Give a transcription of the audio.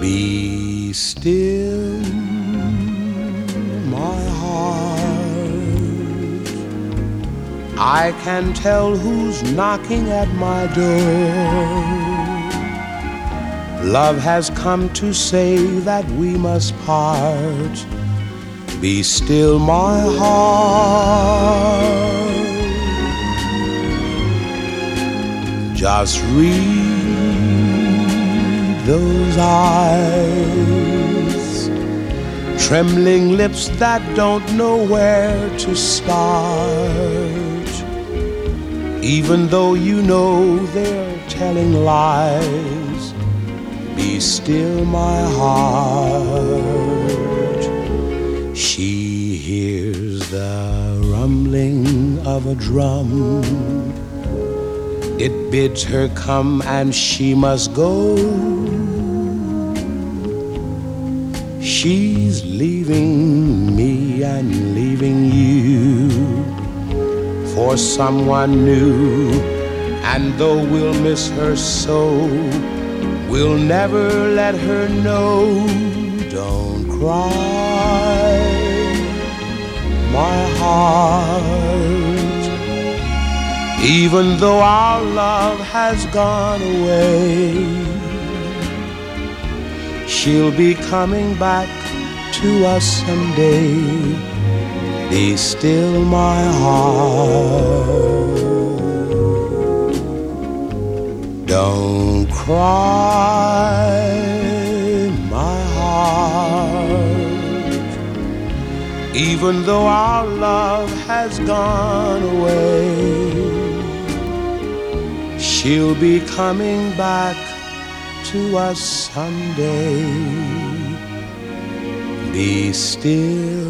Be still, my heart. I can tell who's knocking at my door. Love has come to say that we must part. Be still, my heart. Just read those eyes, trembling lips that don't know where to start. Even though you know they're telling lies, be still, my heart. She hears the rumbling of a drum. It bids her come and she must go. She's leaving me and leaving you for someone new. And though we'll miss her so, we'll never let her know. Don't cry, my heart. Even though our love has gone away, she'll be coming back to us someday. Be still, my heart. Don't cry, my heart. Even though our love has gone away, she'll be coming back to us someday. Be still,